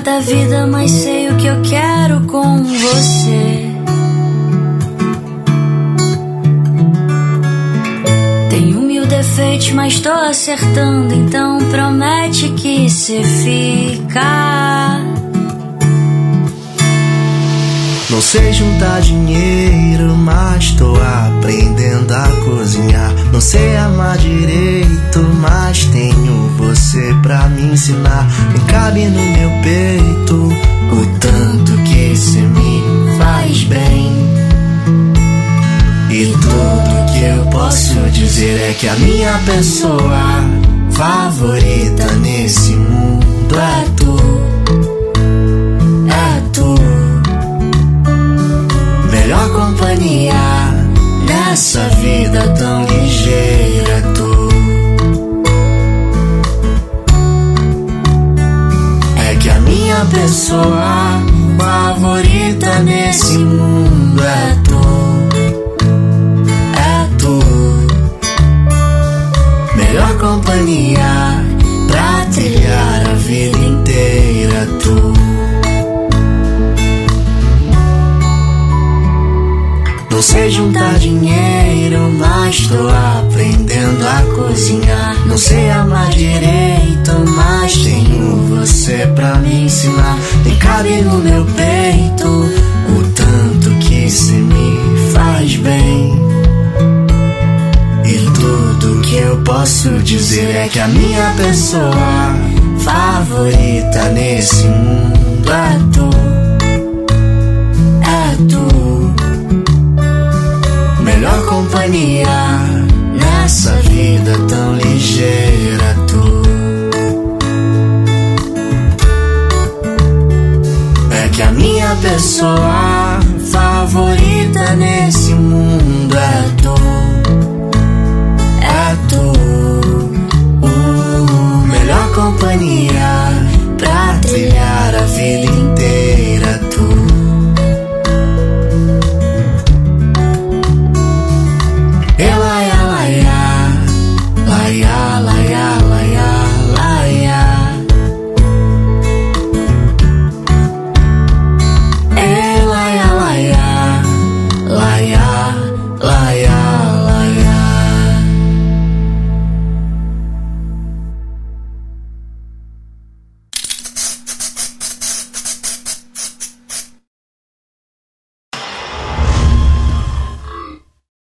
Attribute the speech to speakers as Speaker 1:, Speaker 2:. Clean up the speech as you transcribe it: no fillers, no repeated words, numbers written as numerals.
Speaker 1: da vida, mas sei o que eu quero com você. Tenho 1000 defeitos, mas tô acertando, então promete que cê fica.
Speaker 2: Não sei juntar dinheiro, mas tô aprendendo a cozinhar. Não sei amar direito, mas tenho você pra me ensinar. Nem cabe no meu peito o tanto que cê me faz bem. E tudo que eu posso dizer é que a minha pessoa favorita nesse mundo é tu. É tu. Melhor companhia nessa vida tão ligeira, tu. É que a minha pessoa favorita nesse mundo é tu. É tu. Melhor companhia pra trilhar a vida inteira, tu. Não sei juntar dinheiro, mas tô aprendendo a cozinhar. Não sei amar direito, mas tenho você pra me ensinar. Nem cabe no meu peito o tanto que cê me faz bem. E tudo que eu posso dizer é que a minha pessoa favorita nesse mundo é tu. É tu. Melhor companhia nessa vida tão ligeira, tu. É que a minha pessoa favorita nesse mundo é tu. É tu. Melhor companhia pra trilhar a vida inteira.